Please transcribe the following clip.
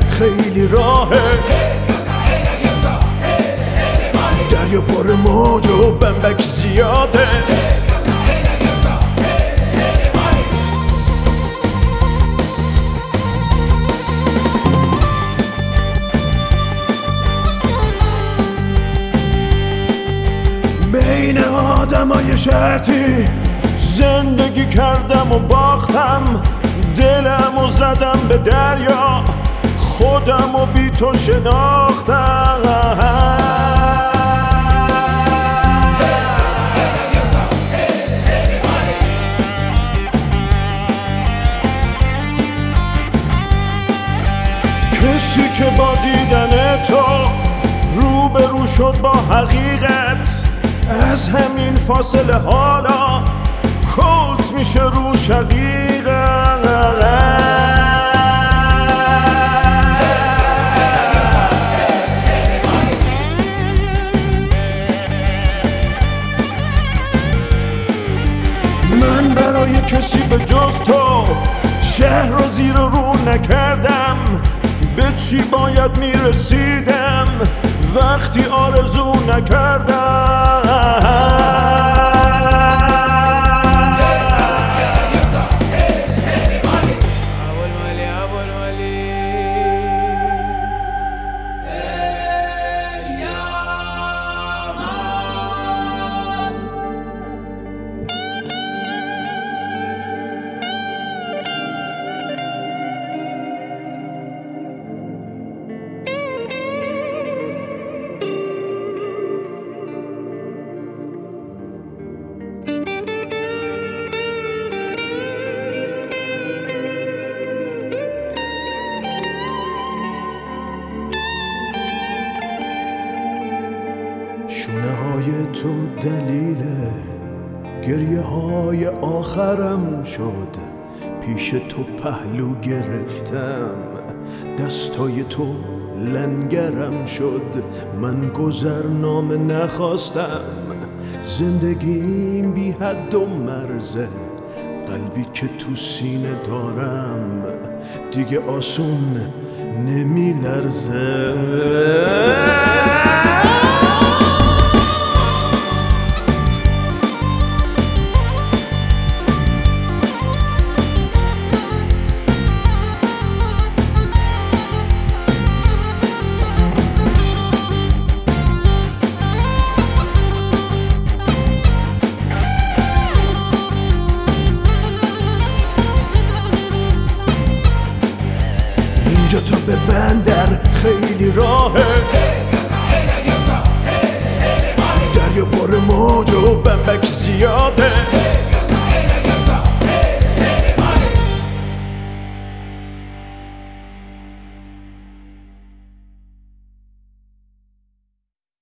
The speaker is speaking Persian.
خیلی راهه، دریا پر موج و بمبک زیاده. بین آدمای شرطی زندگی کردم و باختم، دلمو زدم به دریا، خودمو بی تو شناختم. کسی که با دیدن تو روبرو شد با حقیقت، از همین فاصله حالا کلت میشه رو شقیقت. من برای کسی به جز تو شهر رو زیر رو نکردم، به چی باید میرسیدم وقتی آرزو نکردم. شونه های تو دلیل گریه های آخرم شد، پیش تو پهلو گرفتم، دستای تو لنگرم شد. من گذرنامه نخواستم، زندگیم بی حد و مرزه، قلبی که تو سینه دارم دیگه آسون نمی لرزه. اینجا تا به بندر خیلی راهه، دریا پر موج و بمبک زیاده.